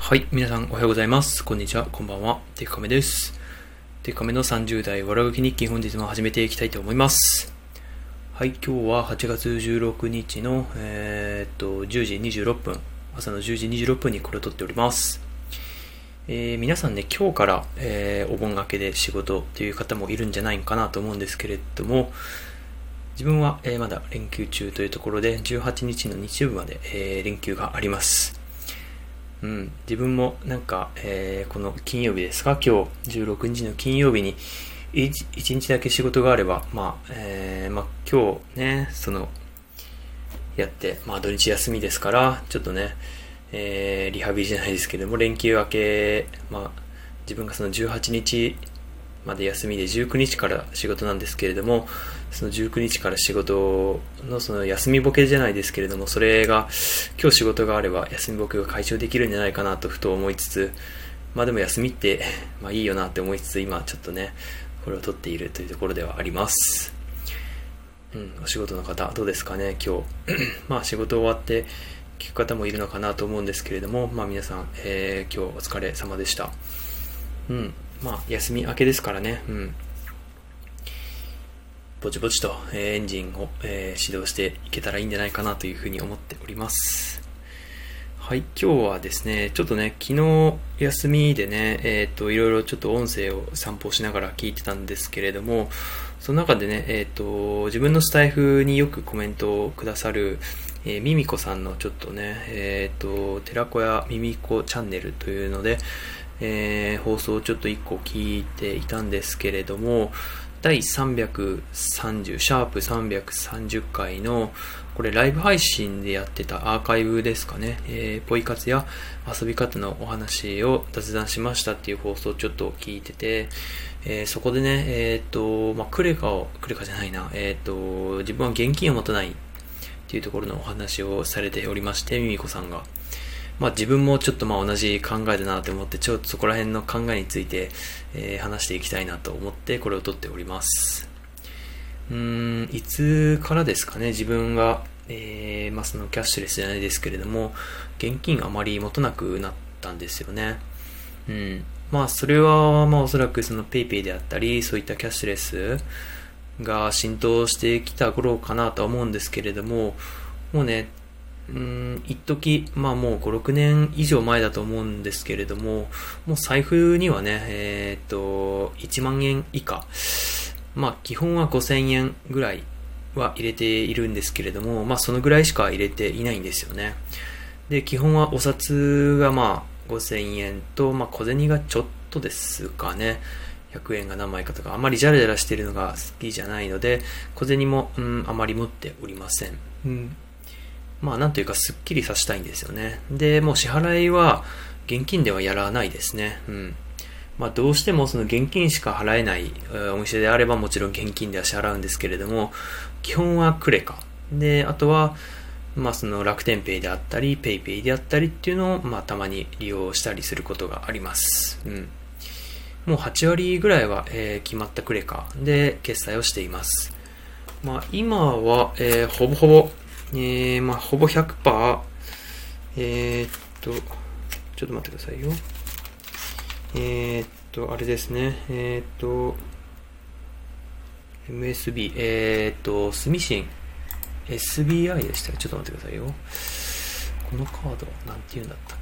はい、皆さんおはようございます。こんにちは、こんばんは。テクカメです。テクカメの30代わらがき日記、本日も始めていきたいと思います。はい、今日は8月16日の、10時26分、朝の10時26分にこれを撮っております。皆さんね、今日から、お盆明けで仕事という方もいるんじゃないかなと思うんですけれども、自分は、まだ連休中というところで、18日の日曜日まで、連休があります。自分もなんか、この金曜日ですか、今日16日の金曜日に1日だけ仕事があれば、今日ね、やって、土日休みですから、ちょっとね、リハビリじゃないですけども、連休明け、自分がその18日まで休みで19日から仕事なんですけれども、その19日から仕事のその休みボケじゃないですけれども、それが今日仕事があれば休みボケが解消できるんじゃないかなとふと思いつつ、でも休みっていいよなって思いつつ、今ちょっとねこれを取っているというところではあります。お仕事の方どうですかね。今日仕事終わって聞く方もいるのかなと思うんですけれども、皆さん、今日お疲れ様でした。休み明けですからね、ぼちぼちと、エンジンを、始動していけたらいいんじゃないかなというふうに思っております。はい、今日はですね、ちょっとね、昨日休みでね、いろいろちょっと音声を散歩しながら聞いてたんですけれども、その中でね、自分のスタイフによくコメントをくださる、ミミコさんのちょっとね、寺子屋ミミコチャンネルというので、放送をちょっと1個聞いていたんですけれども、第330シャープ330回のこれライブ配信でやってたアーカイブですかね、ポイ活や遊び方のお話を雑談しましたっていう放送をちょっと聞いてて、そこでね、クレカじゃないな、自分は現金を持たないっていうところのお話をされておりまして、ミミコさんが自分もちょっと同じ考えだなと思って、ちょっとそこら辺の考えについて、話していきたいなと思ってこれを撮っております。いつからですかね、自分が、そのキャッシュレスじゃないですけれども、現金あまり持たなくなったんですよね。それはおそらくそのペイペイであったり、そういったキャッシュレスが浸透してきた頃かなとは思うんですけれども、もうね、一時もう5、6年以上前だと思うんですけれども、もう財布にはね、1万円以下、基本は5000円ぐらいは入れているんですけれども、そのぐらいしか入れていないんですよね。で、基本はお札が5000円と、小銭がちょっとですかね、100円が何枚かとか、あまりジャラジャラしているのが好きじゃないので、小銭も、あまり持っておりません。なんというかすっきりさせたいんですよね。で、もう支払いは現金ではやらないですね。どうしてもその現金しか払えないお店であればもちろん現金では支払うんですけれども、基本はクレカ。で、あとは、その楽天ペイであったり、ペイペイであったりっていうのを、たまに利用したりすることがあります。もう8割ぐらいは、決まったクレカで決済をしています。今は、ほぼほぼ、ほぼ 100%、ちょっと待ってくださいよ。あれですね。MSB、スミシン、SBI でした。ちょっと待ってくださいよ。このカード、なんて言うんだったっ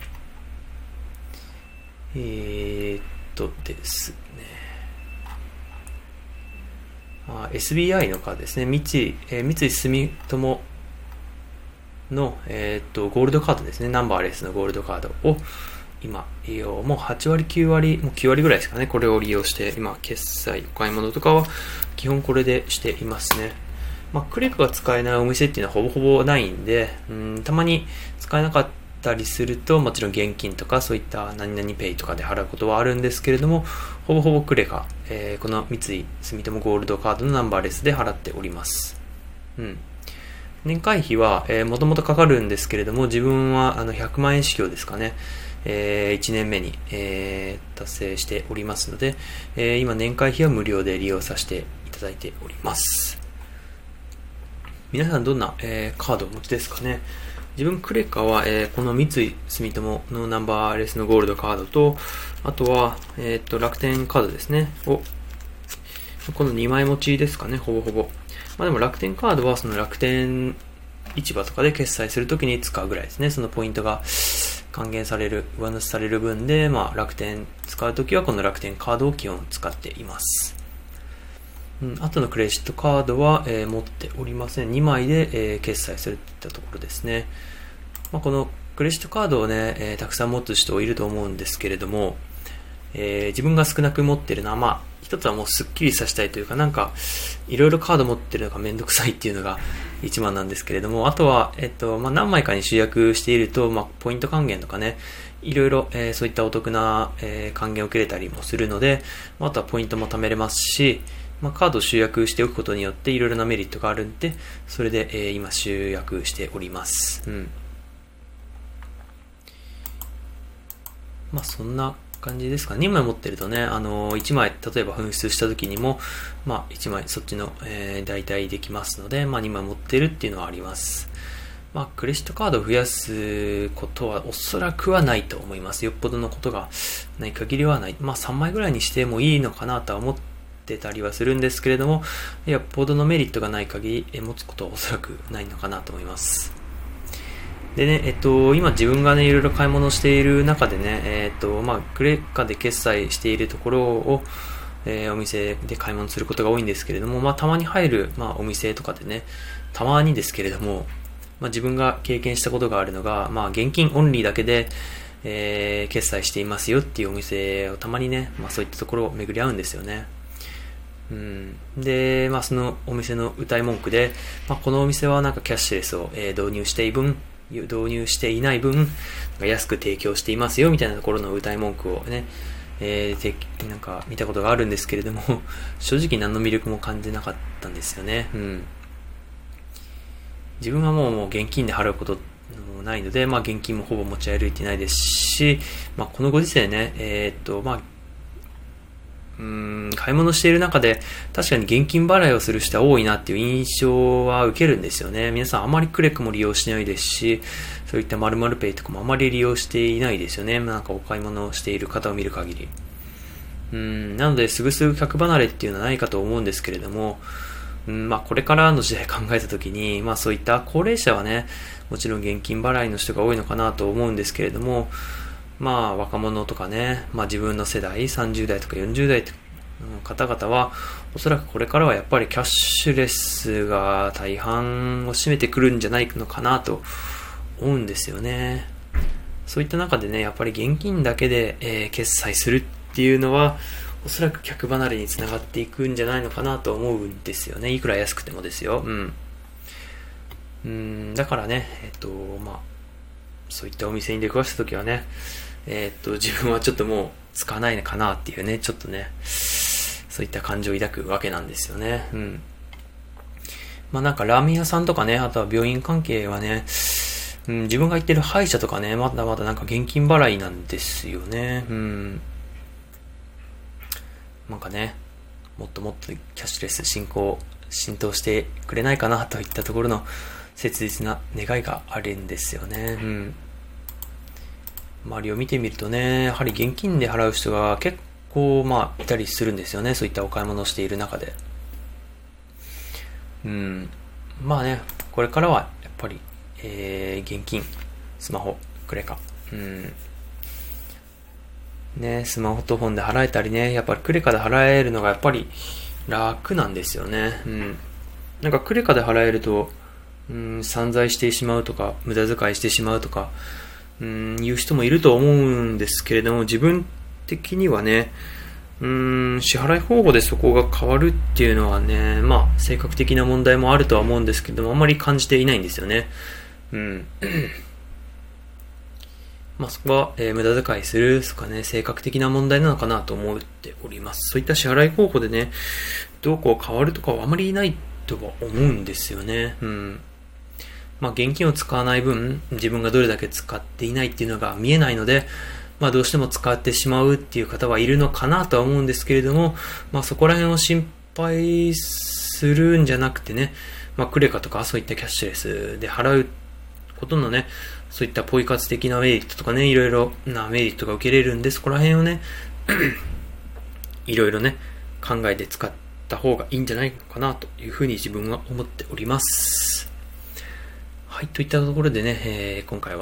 け。ですね。SBI のカードですね。三井住友の、ゴールドカードですね。ナンバーレスのゴールドカードを今利用、もう8割9割もう9割ぐらいですかね、これを利用して今決済お買い物とかは基本これでしていますね。クレカが使えないお店っていうのはほぼほぼないんで、たまに使えなかったりするともちろん現金とかそういった何々ペイとかで払うことはあるんですけれども、ほぼほぼクレカ、この三井住友ゴールドカードのナンバーレスで払っております。年会費はもともとかかるんですけれども、自分は100万円支給ですかね、1年目に、達成しておりますので、今年会費は無料で利用させていただいております。皆さんどんな、カードをお持ちですかね。 自分クレカは、この三井住友のナンバーレスのゴールドカードと、あとは、楽天カードですね。この2枚持ちですかね、ほぼほぼ。でも楽天カードはその楽天市場とかで決済するときに使うぐらいですね。そのポイントが還元される、上乗せされる分で、楽天使うときはこの楽天カードを基本使っています。あとのクレジットカードは、持っておりません。2枚で、決済するといったところですね。このクレジットカードをね、たくさん持つ人いると思うんですけれども、自分が少なく持っているのは、一つはもうスッキリさせたいというか、いろいろカード持ってるのがめんどくさいっていうのが一番なんですけれども、あとは、何枚かに集約していると、ポイント還元とかね、いろいろ、そういったお得な、還元を受けれたりもするので、あとはポイントも貯めれますし、カードを集約しておくことによっていろいろなメリットがあるんで、それで、今集約しております。そんな感じですか。2枚持ってるとね、1枚、例えば紛失した時にも、1枚そっちの、代替できますので、2枚持ってるっていうのはあります。クレジットカードを増やすことはおそらくはないと思います。よっぽどのことがない限りはない。3枚ぐらいにしてもいいのかなとは思ってたりはするんですけれども、よっぽどのメリットがない限り持つことはおそらくないのかなと思います。でね、今自分がね、いろいろ買い物している中でね、クレカで決済しているところを、お店で買い物することが多いんですけれども、たまに入る、お店とかでね、たまにですけれども、自分が経験したことがあるのが、現金オンリーだけで、決済していますよっていうお店をたまにね、そういったところを巡り合うんですよね。で、そのお店の謳い文句で、このお店はキャッシュレスを、導入していない分、安く提供していますよみたいなところの謳い文句をね、見たことがあるんですけれども、正直何の魅力も感じなかったんですよね。自分はもう現金で払うこともないので、現金もほぼ持ち歩いてないですし、このご時世ね、買い物している中で確かに現金払いをする人は多いなっていう印象は受けるんですよね。皆さんあまりクレカも利用しないですし、そういった〇〇ペイとかもあまり利用していないですよね。お買い物をしている方を見る限り。なので、すぐすぐ客離れっていうのはないかと思うんですけれども、これからの時代考えたときに、そういった高齢者はね、もちろん現金払いの人が多いのかなと思うんですけれども、若者とかね、自分の世代、30代とか40代の方々は、おそらくこれからはやっぱりキャッシュレスが大半を占めてくるんじゃないのかなと思うんですよね。そういった中でね、やっぱり現金だけで、決済するっていうのは、おそらく客離れにつながっていくんじゃないのかなと思うんですよね。いくら安くてもですよ。だからね、そういったお店に出くわしたときはね、自分はちょっともう使わないのかなっていうね、ちょっとね、そういった感情を抱くわけなんですよね。ラーメン屋さんとかね、あとは病院関係はね、自分が行ってる歯医者とかね、まだまだ現金払いなんですよね。もっともっとキャッシュレス浸透してくれないかなといったところの切実な願いがあるんですよね。周りを見てみるとね、やはり現金で払う人が結構いたりするんですよね。そういったお買い物をしている中で。これからはやっぱり、現金、スマホ、クレカ。スマホとフォンで払えたりね、やっぱりクレカで払えるのがやっぱり楽なんですよね。クレカで払えると、散財してしまうとか、無駄遣いしてしまうとか、いう人もいると思うんですけれども、自分的にはね、支払い方法でそこが変わるっていうのはね、性格的な問題もあるとは思うんですけども、あんまり感じていないんですよね。そこは、無駄遣いするとかね、性格的な問題なのかなと思っております。そういった支払い方法でね、どうこう変わるとかはあまりないとは思うんですよね。現金を使わない分、自分がどれだけ使っていないっていうのが見えないので、どうしても使ってしまうっていう方はいるのかなとは思うんですけれども、そこら辺を心配するんじゃなくてね、クレカとかそういったキャッシュレスで払うことのね、そういったポイ活的なメリットとかね、いろいろなメリットが受けれるんで、そこら辺をね、いろいろね、考えて使った方がいいんじゃないのかなというふうに自分は思っております。はい、といったところでね、今回は、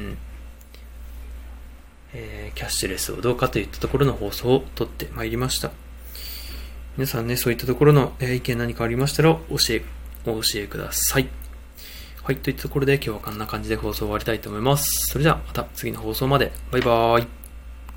キャッシュレスをどうかといったところの放送を撮ってまいりました。皆さんね、そういったところの意見何かありましたらお教えください。はい、といったところで今日はこんな感じで放送を終わりたいと思います。それではまた次の放送まで。バイバーイ。